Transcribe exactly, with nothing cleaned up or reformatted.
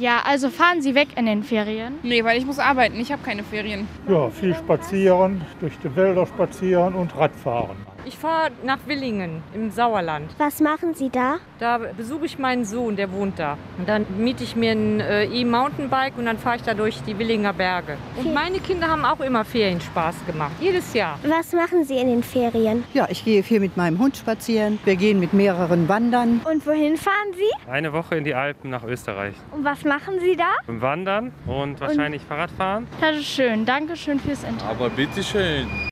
Ja, also fahren Sie weg in den Ferien? Nee, weil ich muss arbeiten. Ich habe keine Ferien. Ja, viel spazieren, durch die Wälder spazieren und Radfahren. Ich fahre nach Willingen im Sauerland. Was machen Sie da? Da besuche ich meinen Sohn, der wohnt da. Und dann miete ich mir ein äh, E-Mountainbike und dann fahre ich da durch die Willinger Berge. Und meine Kinder haben auch immer Ferienspaß gemacht, jedes Jahr. Was machen Sie in den Ferien? Ja, ich gehe viel mit meinem Hund spazieren. Wir gehen mit mehreren wandern. Und wohin fahren Sie? Eine Woche in die Alpen nach Österreich. Und was machen Sie da? Wandern und wahrscheinlich Fahrradfahren. Das ist schön. Dankeschön fürs Interview. Aber bitteschön.